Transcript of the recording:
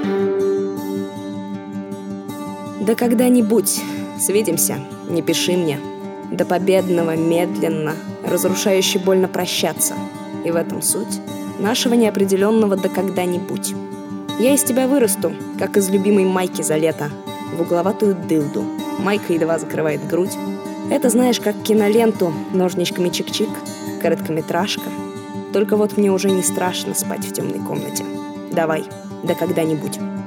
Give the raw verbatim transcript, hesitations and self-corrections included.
Да когда-нибудь свидимся, не пиши мне. До победного медленно, разрушающе больно прощаться. И в этом суть нашего неопределенного «до когда-нибудь». Я из тебя вырасту, как из любимой майки за лето, в угловатую дылду. Майка едва закрывает грудь. Это знаешь, как киноленту ножничками чик-чик, короткометражка. Только вот мне уже не страшно спать в темной комнате. Давай, до когда-нибудь.